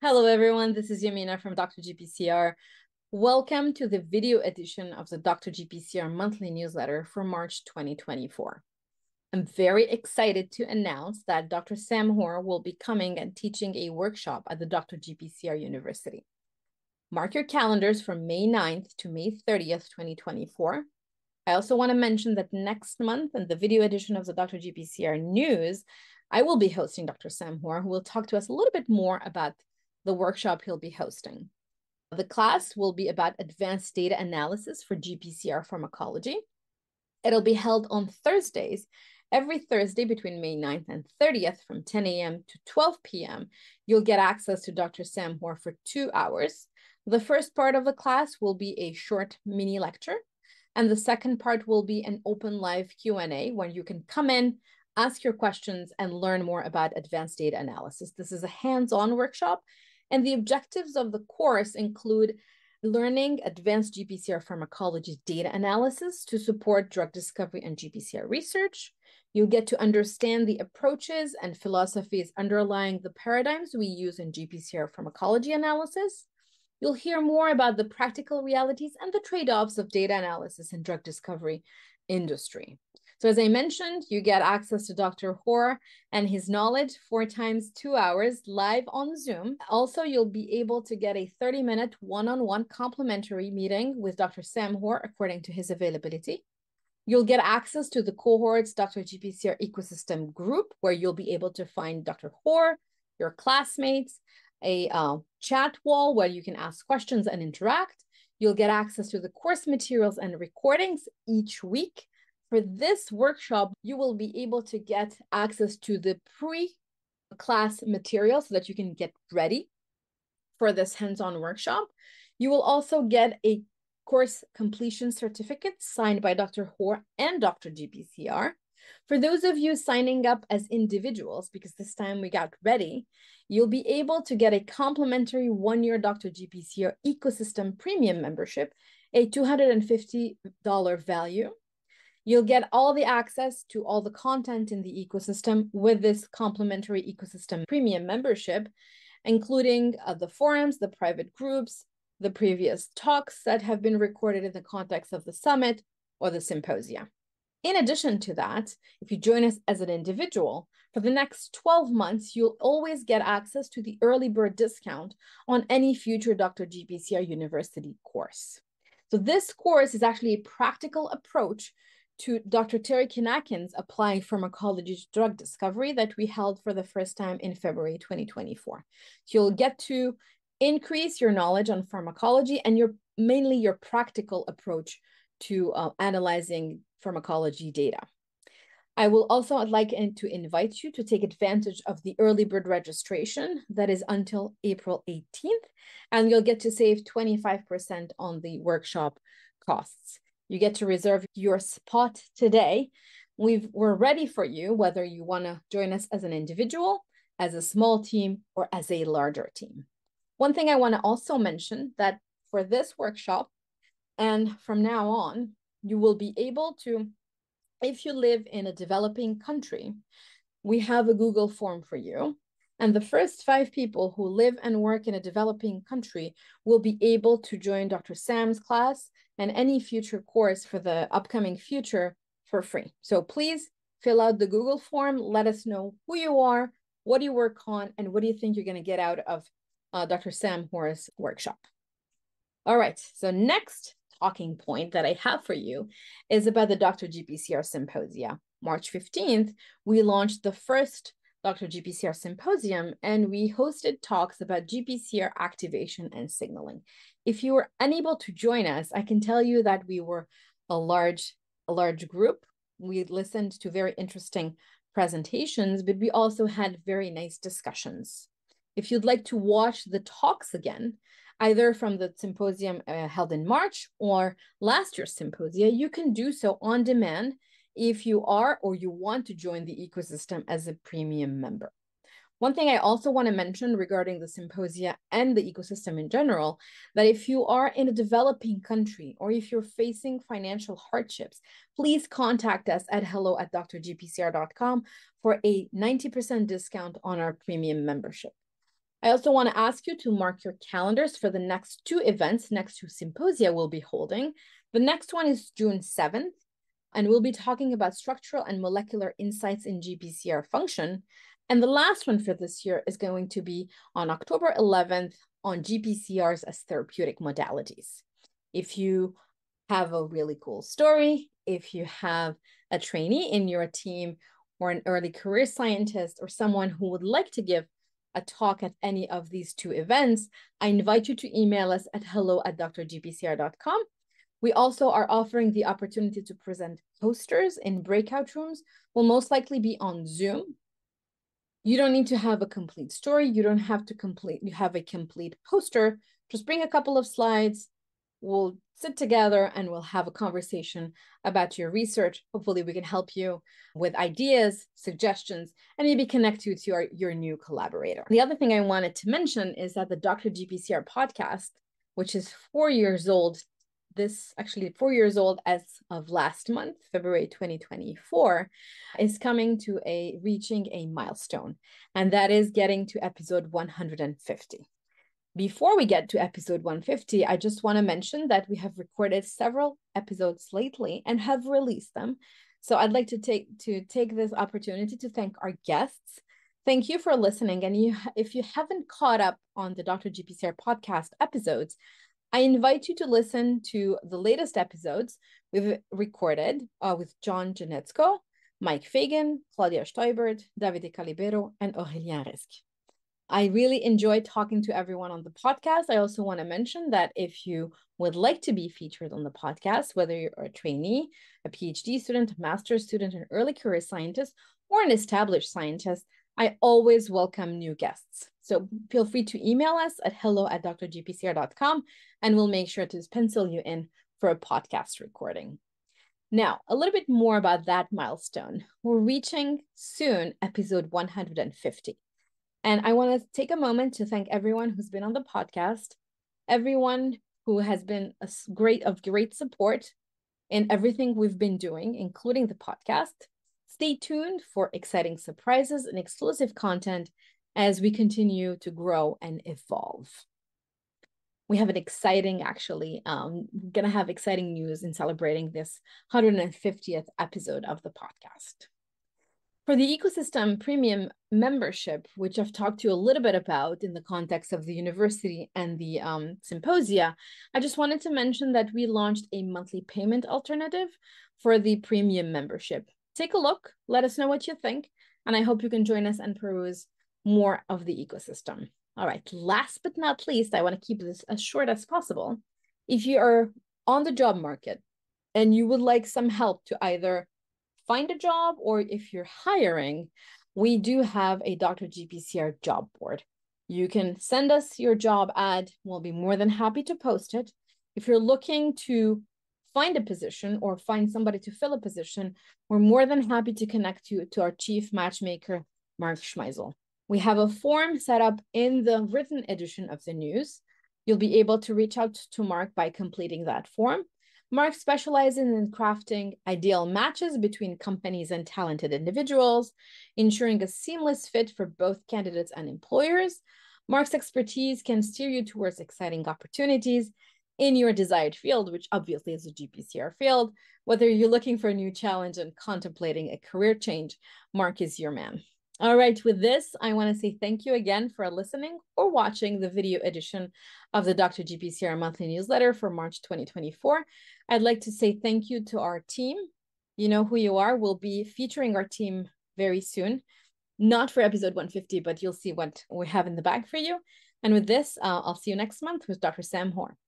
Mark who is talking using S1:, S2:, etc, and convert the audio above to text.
S1: Hello, everyone. This is Yamina from Dr. GPCR. Welcome to the video edition of the Dr. GPCR monthly newsletter for March 2024. I'm very excited to announce that Dr. Sam Hoare will be coming and teaching a workshop at the Dr. GPCR University. Mark your calendars from May 9th to May 30th, 2024. I also want to mention that next month in the video edition of the Dr. GPCR News, I will be hosting Dr. Sam Hoare, who will talk to us a little bit more about the workshop he'll be hosting. The class will be about advanced data analysis for GPCR pharmacology. It'll be held on Thursdays, every Thursday between May 9th and 30th from 10 a.m. to 12 p.m. You'll get access to Dr. Sam Hoare for 2 hours. The first part of the class will be a short mini lecture, and the second part will be an open live Q&A where you can come in, ask your questions, and learn more about advanced data analysis. This is a hands-on workshop, and the objectives of the course include learning advanced GPCR pharmacology data analysis to support drug discovery and GPCR research. You'll get to understand the approaches and philosophies underlying the paradigms we use in GPCR pharmacology analysis. You'll hear more about the practical realities and the trade-offs of data analysis in drug discovery industry. So as I mentioned, you get access to Dr. Hoare and his knowledge 4 times 2 hours live on Zoom. Also, you'll be able to get a 30-minute one-on-one complimentary meeting with Dr. Sam Hoare according to his availability. You'll get access to the cohort's Dr. GPCR ecosystem group where you'll be able to find Dr. Hoare, your classmates, a chat wall where you can ask questions and interact. You'll get access to the course materials and recordings each week. For this workshop, you will be able to get access to the pre-class material so that you can get ready for this hands-on workshop. You will also get a course completion certificate signed by Dr. Hoare and Dr. GPCR. For those of you signing up as individuals, because this time we got ready, you'll be able to get a complimentary 1-year Dr. GPCR ecosystem premium membership, a $250 value. You'll get all the access to all the content in the ecosystem with this complimentary ecosystem premium membership, including the forums, the private groups, the previous talks that have been recorded in the context of the summit or the symposia. In addition to that, if you join us as an individual, for the next 12 months, you'll always get access to the early bird discount on any future Dr. GPCR University course. So this course is actually a practical approach to Dr. Terry Kinakin's Applying Pharmacology to Drug Discovery that we held for the first time in February 2024. So you'll get to increase your knowledge on pharmacology and mainly your practical approach to analyzing pharmacology data. I will also like to invite you to take advantage of the early bird registration that is until April 18th, and you'll get to save 25% on the workshop costs. You get to reserve your spot today. We're ready for you, whether you want to join us as an individual, as a small team, or as a larger team. One thing I want to also mention that for this workshop, and from now on, you will be able to, if you live in a developing country, we have a Google form for you. And the first 5 people who live and work in a developing country will be able to join Dr. Sam's class and any future course for the upcoming future for free. So please fill out the Google form. Let us know who you are, what do you work on, and what do you think you're going to get out of Dr. Sam Hoare's workshop. All right, so next talking point that I have for you is about the Dr. GPCR Symposia. March 15th, we launched the first Dr. GPCR Symposium, and we hosted talks about GPCR activation and signaling. If you were unable to join us, I can tell you that we were a large group. We listened to very interesting presentations, but we also had very nice discussions. If you'd like to watch the talks again, either from the symposium held in March or last year's symposia, you can do so on demand if you are or you want to join the ecosystem as a premium member. One thing I also want to mention regarding the symposia and the ecosystem in general, that if you are in a developing country or if you're facing financial hardships, please contact us at hello@drgpcr.com for a 90% discount on our premium membership. I also want to ask you to mark your calendars for the next two events, next two symposia we'll be holding. The next one is June 7th, and we'll be talking about structural and molecular insights in GPCR function. And the last one for this year is going to be on October 11th on GPCRs as therapeutic modalities. If you have a really cool story, if you have a trainee in your team or an early career scientist or someone who would like to give a talk at any of these two events, I invite you to email us at hello@drgpcr.com. We also are offering the opportunity to present posters in breakout rooms. We'll most likely be on Zoom. You don't need to have a complete story. You don't have to have a complete poster. Just bring a couple of slides. We'll sit together and we'll have a conversation about your research. Hopefully we can help you with ideas, suggestions, and maybe connect you to your new collaborator. The other thing I wanted to mention is that the Dr. GPCR podcast, which is 4 years old, actually 4 years old as of last month, February 2024, is coming to reaching a milestone, and that is getting to episode 150. Before we get to episode 150, I just want to mention that we have recorded several episodes lately and have released them. So I'd like to take this opportunity to thank our guests. Thank you for listening. And if you haven't caught up on the Dr. GPCR podcast episodes, I invite you to listen to the latest episodes we've recorded with John Janetsko, Mike Fagan, Claudia Steubert, Davide Calibero, and Aurélien Risque. I really enjoyed talking to everyone on the podcast. I also want to mention that if you would like to be featured on the podcast, whether you're a trainee, a PhD student, a master's student, an early career scientist, or an established scientist, I always welcome new guests. So feel free to email us at hello@drgpcr.com, and we'll make sure to pencil you in for a podcast recording. Now, a little bit more about that milestone. We're reaching soon episode 150. And I want to take a moment to thank everyone who's been on the podcast, everyone who has been of great support in everything we've been doing, including the podcast. Stay tuned for exciting surprises and exclusive content as we continue to grow and evolve. We have an exciting, gonna have exciting news in celebrating this 150th episode of the podcast. For the Ecosystem Premium membership, which I've talked to you a little bit about in the context of the university and the symposia, I just wanted to mention that we launched a monthly payment alternative for the premium membership. Take a look, let us know what you think, and I hope you can join us and peruse more of the ecosystem. All right, last but not least, I want to keep this as short as possible. If you are on the job market and you would like some help to either find a job, or if you're hiring, we do have a Dr. GPCR job board. You can send us your job ad. We'll be more than happy to post it. If you're looking to find a position or find somebody to fill a position, we're more than happy to connect you to our chief matchmaker, Mark Schmeisel. We have a form set up in the written edition of the news. You'll be able to reach out to Mark by completing that form. Mark specializes in crafting ideal matches between companies and talented individuals, ensuring a seamless fit for both candidates and employers. Mark's expertise can steer you towards exciting opportunities in your desired field, which obviously is a GPCR field. Whether you're looking for a new challenge and contemplating a career change, Mark is your man. All right, with this, I want to say thank you again for listening or watching the video edition of the Dr. GPCR monthly newsletter for March 2024. I'd like to say thank you to our team. You know who you are. We'll be featuring our team very soon. Not for episode 150, but you'll see what we have in the bag for you. And with this, I'll see you next month with Dr. Sam Hoare.